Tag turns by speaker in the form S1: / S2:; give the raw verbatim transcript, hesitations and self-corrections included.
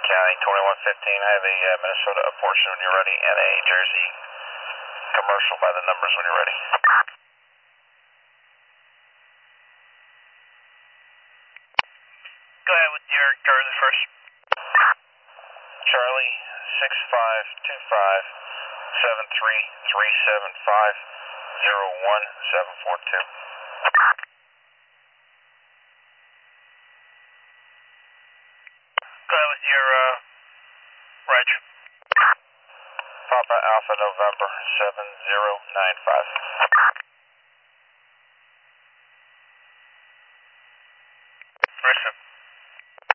S1: County, twenty-one fifteen. I have a uh, Minnesota portion when you're ready, and a Jersey commercial by the numbers when you're ready.
S2: Go ahead with your Jersey first.
S1: Charlie, six five two five seven three three seven five zero one seven four two.
S2: Go ahead with your uh, reg.
S1: Papa Alpha November seven zero nine five.